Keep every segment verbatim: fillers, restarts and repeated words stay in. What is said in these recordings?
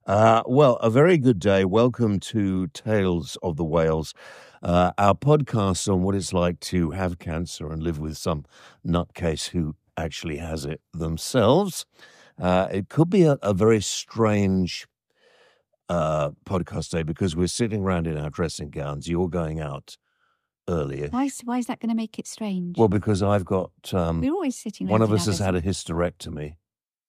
Uh, well, a very good day. Welcome to Tales of the Whales, uh, our podcast on what it's like to have cancer and live with some nutcase who actually has it themselves. Uh, it could be a, a very strange uh, podcast day because we're sitting around in our dressing gowns. You're going out earlier. Why is, why is that going to make it strange? Well, because I've got um, We're always sitting one around of in us our has had a dressing- hysterectomy.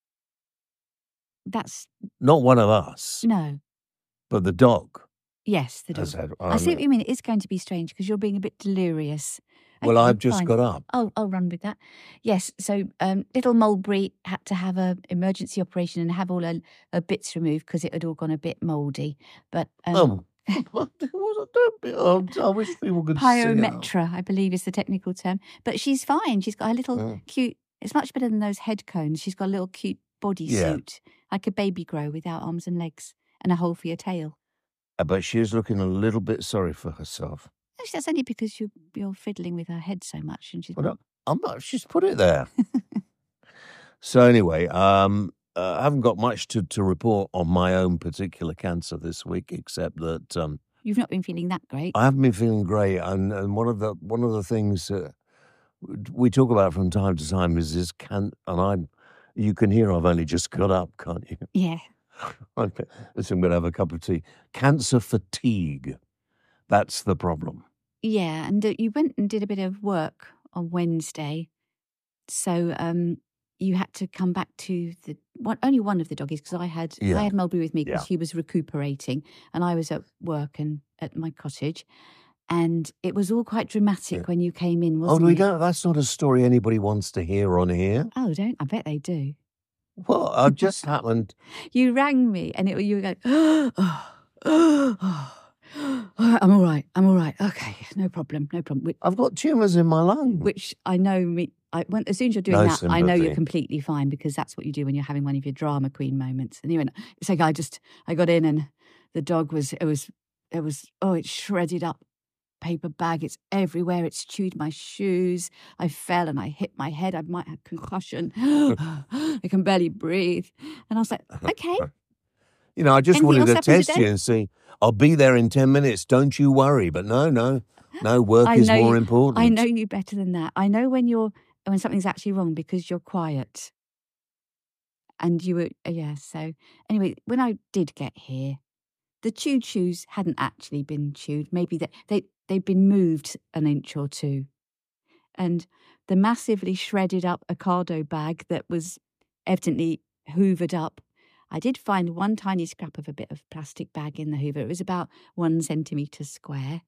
That's Not one of us, no. but the dog Yes, the has dog. had. I see um, what you mean. It is going to be strange because you're being a bit delirious. Well, Okay, I've just fine. got up. I'll I'll run with that. Yes. So um, little Mulberry had to have a emergency operation and have all her, her bits removed because it had all gone a bit mouldy. But um, Oh, what was it? Don't be- oh, I wish people could see it. pyometra, I believe, is the technical term. But she's fine. She's got a little Mm. cute. It's much better than those head cones. She's got a little cute bodysuit, like a baby grow without arms and legs, and a hole for your tail. Uh, But she is looking a little bit sorry for herself. Actually, that's only because you, you're fiddling with her head so much, and she's But not. I- I'm not. She's put it there. So anyway, um, uh, I haven't got much to, to report on my own particular cancer this week, except that um, You've not been feeling that great. I haven't been feeling great, and, and one of the one of the things uh, we talk about from time to time is this can, and I'm. You can hear I've only just got up, can't you? Yeah. Okay. Listen, I'm going to have a cup of tea. Cancer fatigue. That's the problem. Yeah, and uh, you went and did a bit of work on Wednesday, so um, you had to come back to the one, only one of the doggies because I had Yeah. I had Mulberry with me because Yeah. he was recuperating, and I was at work and at my cottage, and it was all quite dramatic Yeah. when you came in, Oh, wasn't we it? don't. That's not a story anybody wants to hear on here. Oh, don't I bet they do. Well, I've just happened. You rang me, and it you were going, oh, oh, oh. I'm all right. I'm all right. Okay, no problem. No problem. Which, I've got tumours in my lung. which I know me. I, when, as soon as you're doing No that, I know you're sympathy. completely fine because that's what you do when you're having one of your drama queen moments. And you went, it's like I just I got in and the dog was it was it was oh it's shredded up paper bag. It's everywhere. It's chewed my shoes. I fell and I hit my head. I might have concussion. I can barely breathe. And I was like, okay. You know, I just Anything wanted else to happened test today? you and see. I'll be there in ten minutes. Don't you worry. But no, no, no. Work I is know more you- important. I know you better than that. I know when you're when something's actually wrong because you're quiet. And you were uh, yeah. So anyway, when I did get here, the chewed shoes hadn't actually been chewed. Maybe they they they'd been moved an inch or two, and the massively shredded up Ocado bag that was evidently hoovered up. I did find one tiny scrap of a bit of plastic bag in the Hoover. It was about one centimetre square.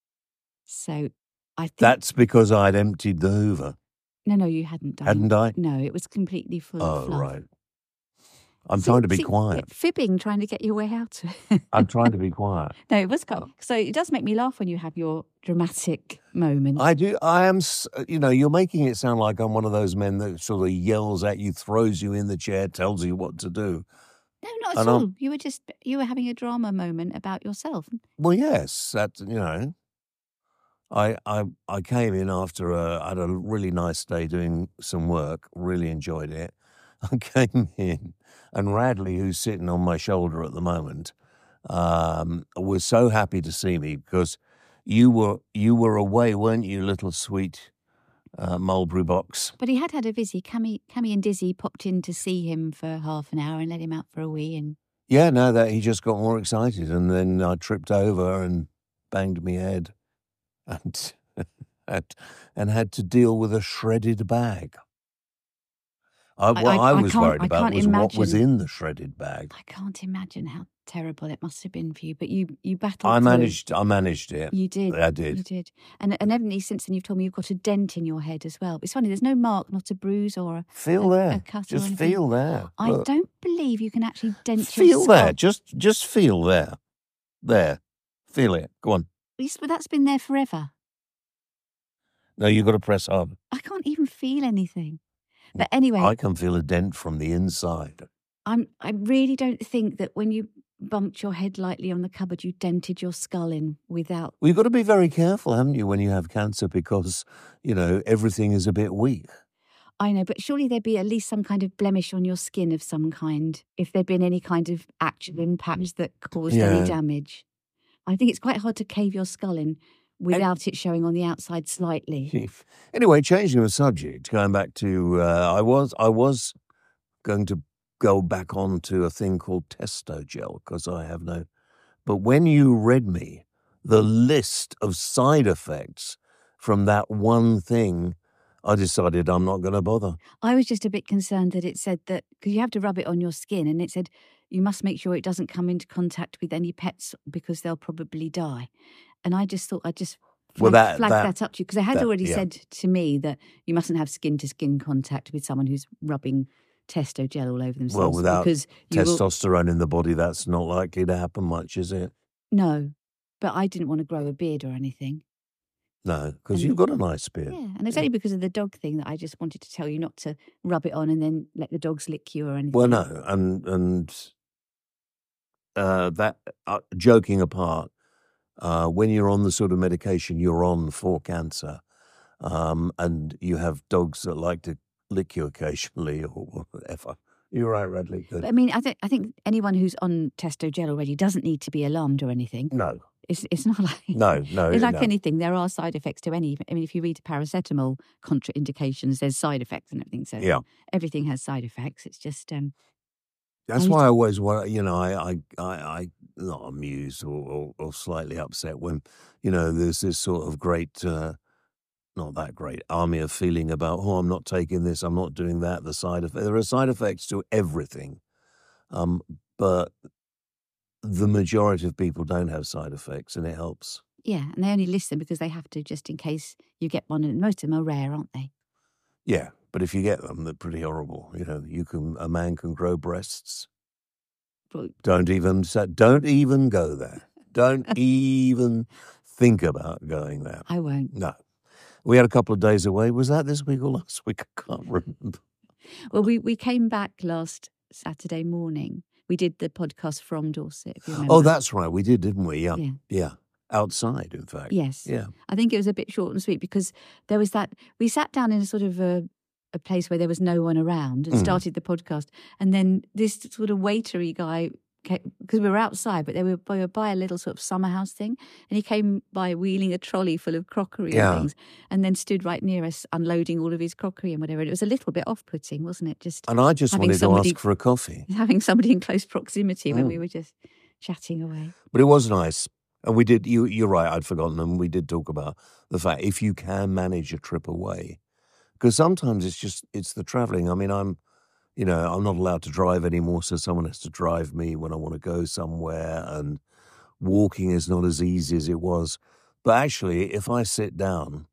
So I think That's because I'd emptied the Hoover, no, no, you hadn't done. hadn't I? No, it was completely full of Oh, fluff. right. I'm See- trying to be see, quiet. Fibbing, trying to get your way out of it. I'm trying to be quiet. No, it was quite. So it does make me laugh when you have your dramatic moment. I do. I am. s- You know, you're making it sound like I'm one of those men that sort of yells at you, throws you in the chair, tells you what to do. no, not at and I'm- all. You were just you were having a drama moment about yourself. Well, yes, that you know. I I I came in after a I had a really nice day doing some work. Really enjoyed it. I came in, and Radley, who's sitting on my shoulder at the moment, um, was so happy to see me because you were you were away, weren't you, little sweet uh, mulberry box? But he had had a visit. Cammy, Cammy and Dizzy popped in to see him for half an hour and let him out for a wee. And Yeah, no, that he just got more excited, and then I tripped over and banged my head, and and, and had to deal with a shredded bag. I, what I- I, I was can't- worried I about can't was what was imagine. in the shredded bag. I can't imagine how terrible it must have been for you. But you you battled. I through. managed. I managed it. You did. I did. You did. And and evidently since then you've told me you've got a dent in your head as well. It's funny. There's no mark, not a bruise or a. Feel a- there. a cut or Just anything. feel there. I Look. don't believe you can actually dent your Feel skull. there. Just just feel there. There. Feel it. Go on. Yes, but that's been there forever. No, you've got to press hard. I can't even feel anything. But anyway, I can feel a dent from the inside. I'm. I really don't think that when you bumped your head lightly on the cupboard, you dented your skull in without. Well, you've got to be very careful, haven't you, when you have cancer because, you know, everything is a bit weak. I know, but surely there'd be at least some kind of blemish on your skin of some kind if there'd been any kind of actual impact that caused Yeah. any damage. I think it's quite hard to cave your skull in without it showing on the outside slightly. Anyway, changing the subject, going back to, uh, I was I was going to go back on to a thing called Testogel because I have no. But when you read me the list of side effects from that one thing, I decided I'm not going to bother. I was just a bit concerned that it said that, because you have to rub it on your skin, and it said you must make sure it doesn't come into contact with any pets because they'll probably die. And I just thought I'd just flag, Well, that- flag that- that, up to you, because they had that- already yeah. said to me that you mustn't have skin-to-skin contact with someone who's rubbing Testogel all over themselves. Well, without because you will, testosterone in the body, that's not likely to happen much, is it? No, but I didn't want to grow a beard or anything. No, because And- you've got a nice beard. Yeah, and it's only because of the dog thing that I just wanted to tell you not to rub it on and then let the dogs lick you or anything. Well, no, and and uh, that uh, joking apart, uh, when you're on the sort of medication you're on for cancer, um, and you have dogs that like to lick you occasionally or whatever, you're right, Radley. Good. But I mean, I think I think anyone who's on Testogel already doesn't need to be alarmed or anything. No, It's it's not like no, no, it's like no. anything. There are side effects to any. I mean, if you read paracetamol contraindications, there's side effects and everything. So Yeah. everything has side effects. It's just um, That's I- why I always want, you know, I, I, I, I not amused or, or, or slightly upset when, you know, there's this sort of great, uh, not that great army of feeling about, oh, I'm not taking this, I'm not doing that. The side effects, there are side effects to everything, um, but the majority of people don't have side effects, and it helps. yeah, and they only list them because they have to, just in case you get one. And most of them are rare, aren't they? Yeah, but if you get them, they're pretty horrible. You know, you can a man can grow breasts. But Don't even sa- don't even go there. Don't even think about going there. I won't. No. We had a couple of days away. Was that this week or last week? I can't remember. Well, we we came back last Saturday morning. We did the podcast from Dorset. If you remember. Oh, that's right. We did, didn't we? Yeah. Yeah. Yeah. Outside, in fact. Yes. Yeah. I think it was a bit short and sweet because there was that. We sat down in a sort of a, a place where there was no one around and Mm. started the podcast, and then this sort of waitery guy, because we were outside, but they were, we were by a little sort of summer house thing, and he came by wheeling a trolley full of crockery Yeah. and things, and then stood right near us, unloading all of his crockery and whatever. And it was a little bit off-putting, wasn't it? Just And I just Having wanted somebody- to ask for a coffee. having somebody in close proximity when Mm. we were just chatting away. But it was nice. And we did, you, you're right, I'd forgotten. And we did talk about the fact if you can manage a trip away, because sometimes it's just, it's the traveling. I mean, I'm, you know, I'm not allowed to drive anymore, so someone has to drive me when I want to go somewhere, and walking is not as easy as it was. But actually, if I sit down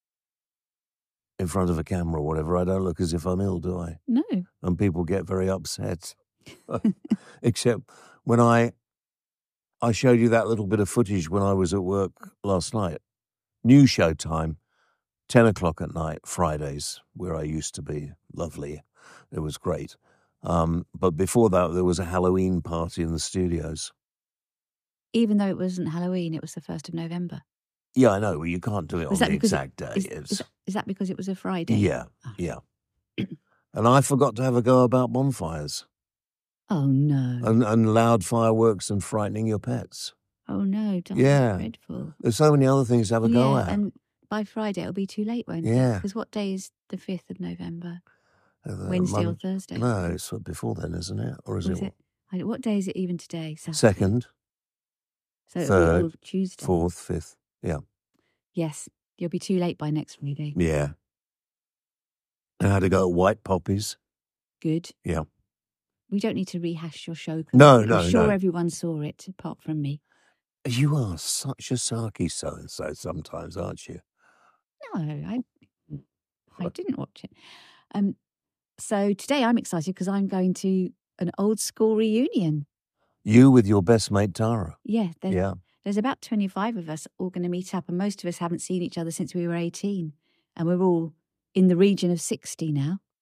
in front of a camera or whatever, I don't look as if I'm ill, do I? No. And people get very upset. Except when I I showed you that little bit of footage when I was at work last night. New show time, ten o'clock at night, Fridays, where I used to be. Lovely. It was great. Um, but before that, there was a Halloween party in the studios. Even though it wasn't Halloween, it was the first of November. Yeah, I know. Well, you can't do it Was on that the because it- exact day. Is, It's- is, that, is that because it was a Friday? yeah, Oh. yeah. And I forgot to have a go about bonfires Oh, no. and, and loud fireworks and frightening your pets. oh, no. That's Yeah. dreadful. There's so many other things to have a go Yeah, at. and by Friday it'll be too late, won't it? Yeah. Because what day is the fifth of November? Uh, Wednesday or Mon- Thursday? No, it's before then, isn't it? Or is Or it, is it? I don't- What day is it even today? Saturday. second, So it'll third, be all Tuesday. fourth, fifth? Yeah. Yes, you'll be too late by next Friday. Yeah. And I had to go at White Poppies. Good. Yeah. We don't need to rehash your show. 'cause No, I'm no, sure no. everyone saw it apart from me. You are such a sarky so-and-so sometimes, aren't you? No, I I didn't watch it. Um, so today I'm excited because I'm going to an old school reunion. You with your best mate, Tara. Yeah, there, Yeah. there's about twenty-five of us all going to meet up, and most of us haven't seen each other since we were eighteen, and we're all in the region of sixty now.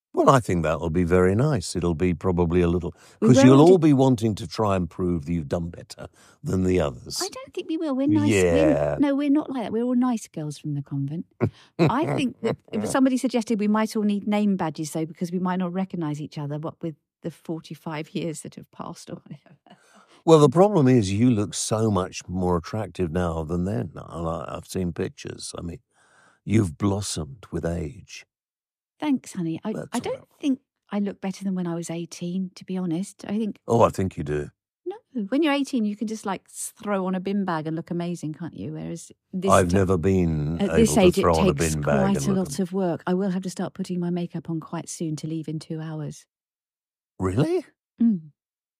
Well, I think that'll be very nice. It'll be probably a little... We Because were you'll all all di- be wanting to try and prove that you've done better than the others. I don't think we will. We're nice. We're, Yeah. no, we're not like that. We're all nice girls from the convent. I think that if somebody suggested we might all need name badges, though, because we might not recognise each other, what with the forty-five years that have passed or whatever. Well, the problem is you look so much more attractive now than then. I- I've seen pictures. I mean, you've blossomed with age. Thanks, honey. I, That's I all don't right. think I look better than when I was eighteen, to be honest. I think, Oh, I think you do. no, when you're eighteen, you can just like throw on a bin bag and look amazing, can't you? Whereas this I've ti- never been at able this to age, it throw on a takes bin bag quite and a look lot am- of work. I will have to start putting my makeup on quite soon to leave in two hours. Really? Mm.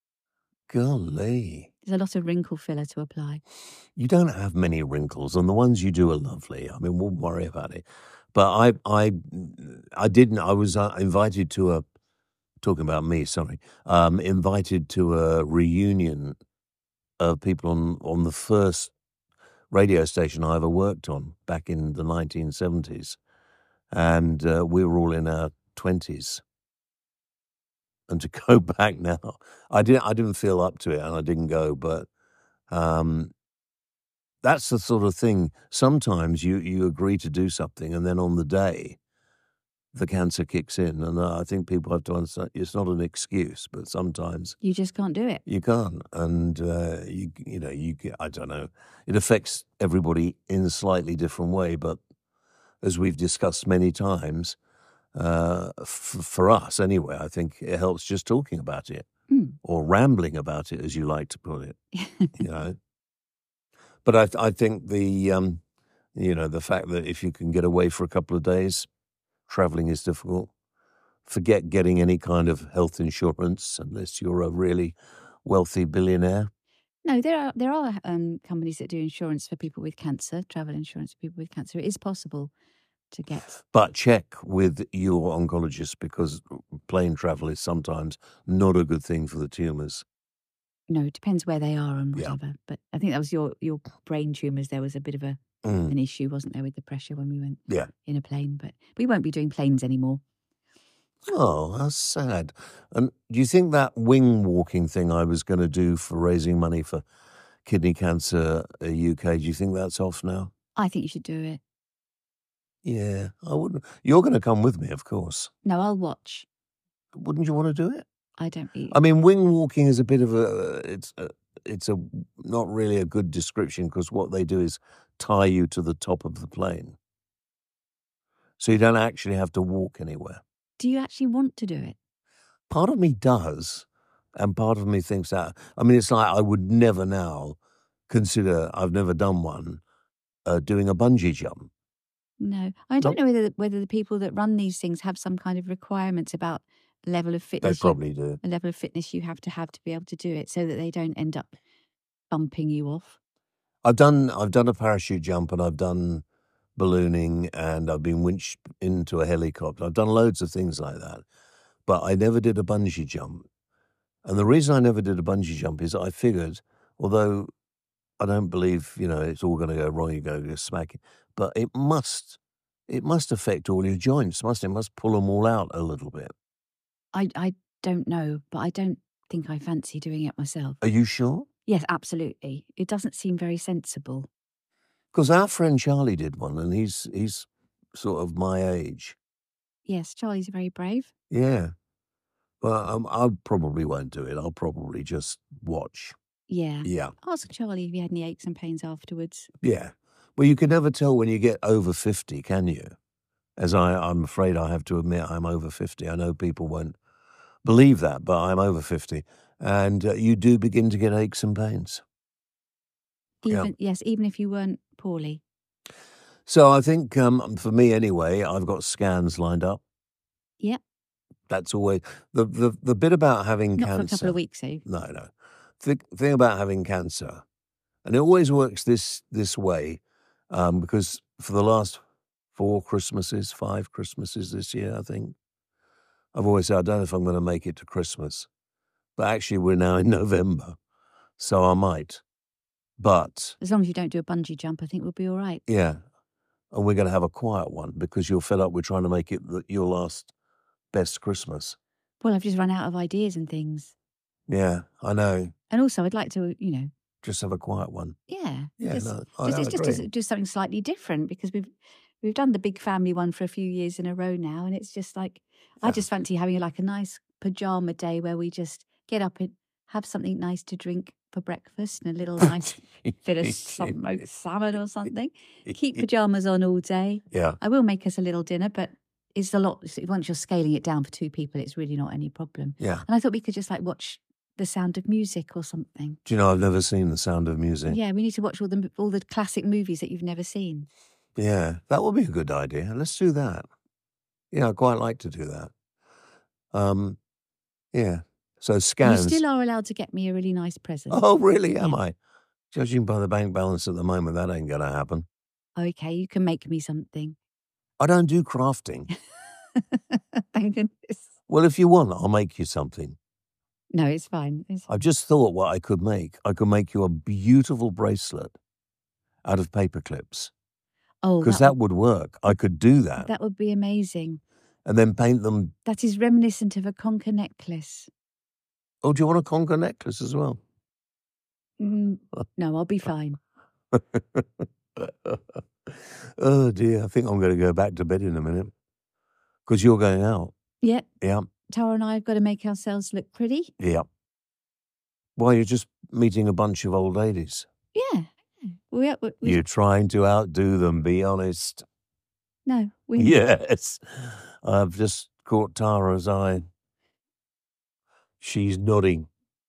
Golly. There's a lot of wrinkle filler to apply. You don't have many wrinkles, and the ones you do are lovely. I mean, we'll worry about it. But I, I, I didn't. I was uh, invited to a, talking about me, sorry, um, invited to a reunion of people on on the first radio station I ever worked on back in the nineteen seventies, and uh, we were all in our twenties. And to go back now, I didn't. I didn't feel up to it, and I didn't go. But um, that's the sort of thing. Sometimes you you agree to do something, and then on the day, the cancer kicks in, and uh, I think people have to understand it's not an excuse, but sometimes You just can't do it. you can't, and uh, you you know you get- I don't know. It affects everybody in a slightly different way, but as we've discussed many times, uh, f- for us anyway, I think it helps just talking about it Mm. or rambling about it, as you like to put it. You know, but I I think the um, you know the fact that if you can get away for a couple of days, traveling is difficult. Forget getting any kind of health insurance unless you're a really wealthy billionaire. No, there are there are um, companies that do insurance for people with cancer, travel insurance for people with cancer. It is possible to get. But check with your oncologist because plane travel is sometimes not a good thing for the tumours. No, it depends where they are and Yeah. whatever. But I think that was your your brain tumours. There was a bit of a Mm, an issue, wasn't there, with the pressure when we went yeah. in a plane? But we won't be doing planes anymore. Oh, how sad. And do you think that wing walking thing I was going to do for raising money for kidney cancer uh, U K, do you think that's off now? I think you should do it. Yeah, I wouldn't. You're going to come with me, of course. No, I'll watch. Wouldn't you want to do it? I don't eat. I mean, wing walking is a bit of a it's a, it's a not really a good description because what they do is tie you to the top of the plane, so you don't actually have to walk anywhere. Do you actually want to do it? Part of me does, and part of me thinks that. I mean, it's like I would never now consider. I've never done one. Uh, doing a bungee jump. No, I don't know whether whether the people that run these things have some kind of requirements about the level of They fitness. you- probably do. the level of fitness you have to have to be able to do it, so that they don't end up bumping you off. I've done I've done a parachute jump and I've done ballooning and I've been winched into a helicopter. I've done loads of things like that, but I never did a bungee jump. And the reason I never did a bungee jump is I figured, although I don't believe you know it's all going to go wrong, you're going to go smack it, but it must it must affect all your joints, must it? Must pull them all out a little bit. I I don't know, but I don't think I fancy doing it myself. Are you sure? Yes, absolutely. It doesn't seem very sensible. Because our friend Charlie did one, and he's he's sort of my age. Yes, Charlie's very brave. Yeah. Well, um, I probably won't do it. I'll probably just watch. Yeah. Yeah. Ask Charlie if he had any aches and pains afterwards. Yeah. Well, you can never tell when you get over fifty, can you? As I, I'm afraid I have to admit I'm over fifty. I know people won't believe that, but I'm over fifty. And uh, you do begin to get aches and pains. Yeah. Even yes, even if you weren't poorly. So I think um, for me anyway, I've got scans lined up. Yep. That's always the the, the bit about having Not cancer. for a couple of weeks, eh? No, no. The thing about having cancer, and it always works this this way, um, because for the last four Christmases, five Christmases this year, I think, I've always said, I don't know if I'm going to make it to Christmas. But actually, we're now in November, so I might. But, As long as you don't do a bungee jump, I think we'll be all right. yeah, and we're going to have a quiet one because you're fed up with trying to make it the, your last best Christmas? Well, I've just run out of ideas and things. Yeah, I know. And also, I'd like to, you know, Just have a quiet one. yeah, Yeah, just, no, I, just I it's just agree. to do something slightly different because we've we've done the big family one for a few years in a row now, and it's just like I Yeah. just fancy having like a nice pajama day where we just get up and have something nice to drink for breakfast and a little nice bit of smoked salmon or something. Keep pajamas on all day. Yeah. I will make us a little dinner, but it's a lot. Once you're scaling it down for two people, it's really not any problem. Yeah. And I thought we could just like watch The Sound of Music or something. Do you know, I've never seen The Sound of Music. Yeah, we need to watch all the all the classic movies that you've never seen. Yeah, that would be a good idea. Let's do that. Yeah, I'd quite like to do that. Um, yeah. So scans. You still are allowed to get me a really nice present. Oh, really? Am Yeah. I? Judging by the bank balance at the moment, that ain't going to happen. Okay, you can make me something. I don't do crafting. Thank goodness. Well, if you want, I'll make you something. No, it's fine. It's... I've just thought what I could make. I could make you a beautiful bracelet out of paper clips. Oh, Because that would work. I could do that. That would be amazing. And then paint them. That is reminiscent of a conker necklace. Oh, do you want a conker necklace as well? Mm, no, I'll be fine. Oh, dear. I think I'm going to go back to bed in a minute. Because you're going out. Yep. Yeah. Tara and I have got to make ourselves look pretty. Yeah. Well, you're just meeting a bunch of old ladies. Yeah. We, we, we, You're trying to outdo them, be honest. No. We, Yes. I've just caught Tara's eye. She's nodding.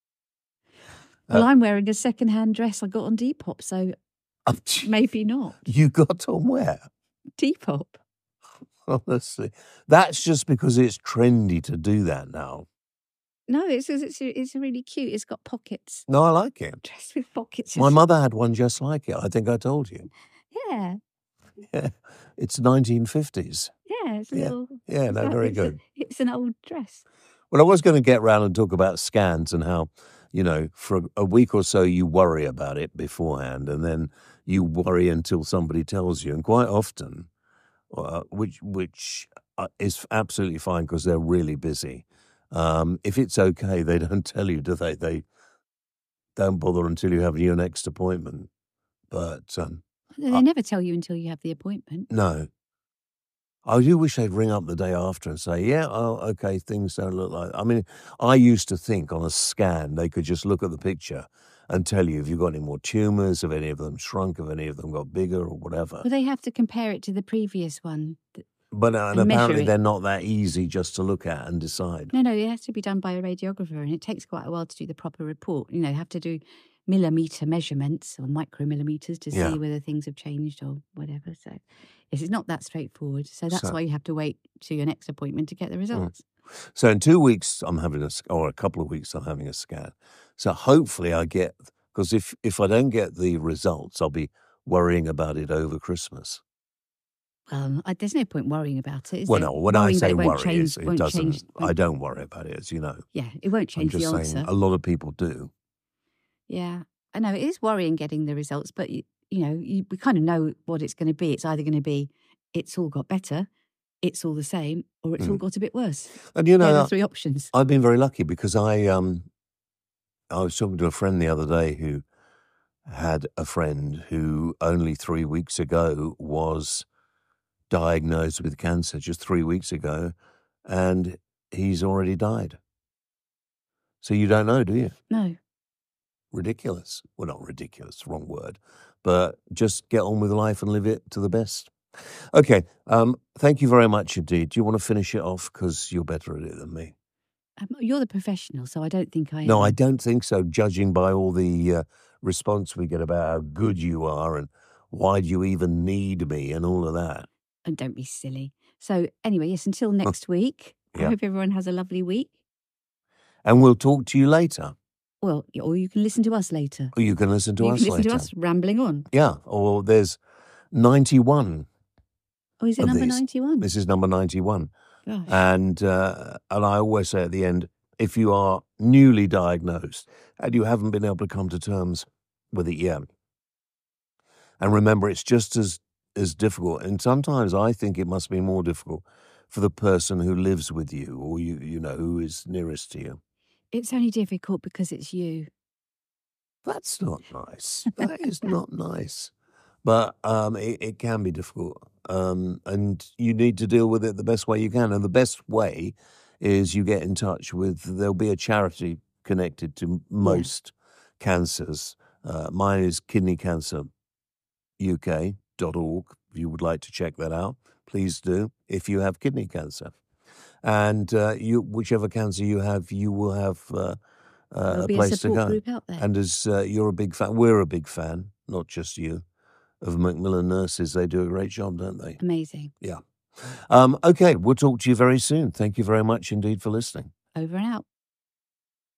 Well, Uh, I'm wearing a second-hand dress I got on Depop, so maybe not. You got on where? Depop. Honestly. That's just because it's trendy to do that now. No, it's it's it's really cute. It's got pockets. No, I like it. Dress with pockets. My mother had one just like it. I think I told you. Yeah. Yeah. It's nineteen fifties. Yeah, it's a Yeah. little... Yeah, no, it's very a, good. It's an old dress. Well, I was going to get round and talk about scans and how, you know, for a week or so you worry about it beforehand and then you worry until somebody tells you. And quite often, uh, which which uh, is absolutely fine because they're really busy. Um, if it's okay, they don't tell you, do they? They don't bother until you have your next appointment. But um, They I, never tell you until you have the appointment. no. I do wish they'd ring up the day after and say, yeah, oh, okay, things don't look like... I mean, I used to think on a scan they could just look at the picture and tell you if you've got any more tumours, if any of them shrunk, if any of them got bigger or whatever. Well, they have to compare it to the previous one. But uh, and and measure apparently it. they're not that easy just to look at and decide. No, no, it has to be done by a radiographer, and it takes quite a while to do the proper report. You know, you have to do millimetre measurements or micromillimetres to Yeah. see whether things have changed or whatever. So, yes, it's not that straightforward. So that's So- why you have to wait to your next appointment to get the results. So in two weeks, I'm having a, s- or a couple of weeks, I'm having a scan. So hopefully I get, because if, if I don't get the results, I'll be worrying about it over Christmas. Well, I, there's no point worrying about it. Is Well, there? no, when I Worrying that say it won't worry, change, it's- it won't doesn't, change, I won't- don't worry about it, as you know. Yeah, it won't I'm change the just answer. saying a lot of people do. Yeah, I know it is worrying getting the results, but you, you know, you, we kind of know what it's going to be. It's either going to be it's all got better, it's all the same, or it's all got a bit worse. And you They're know, the three options. I've been very lucky because I um I was talking to a friend the other day who had a friend who only three weeks ago was diagnosed with cancer, just three weeks ago, and he's already died. So you don't know, do you? No, Ridiculous. Well, not ridiculous, wrong word. But just get on with life and live it to the best. Okay, um, thank you very much indeed. Do you want to finish it off? Because you're better at it than me. um, you're the professional, so I don't think I. No, am. I don't think so, judging by all the uh, response we get about how good you are and why do you even need me and all of that. And don't be silly. So anyway, yes. Until next week. I Yeah. hope everyone has a lovely week. And we'll talk to you later. Well, or you can listen to us later. Or you can listen to you us can listen later. to us rambling on. Yeah, or there's ninety-one. Oh, is it Of number these. ninety-one? This is number ninety-one. Gosh. And uh, and I always say at the end, if you are newly diagnosed and you haven't been able to come to terms with it yet, and remember, it's just as as difficult, and sometimes I think it must be more difficult for the person who lives with you or you you know who is nearest to you? It's only difficult because it's you. That's not nice. That is not nice. But um, it, it can be difficult, um, and you need to deal with it the best way you can. And the best way is you get in touch with. There'll be a charity connected to Yeah. most cancers. Uh, mine is kidney cancer U K dot org. If you would like to check that out, please do. If you have kidney cancer, and uh, you whichever cancer you have, you will have uh, uh, There'll a be a place to support go. group out there. And as uh, you're a big fan, we're a big fan, not just you, of Macmillan Nurses. They do a great job, don't they? Amazing. Yeah. Um, okay, we'll talk to you very soon. Thank you very much indeed for listening. Over and out.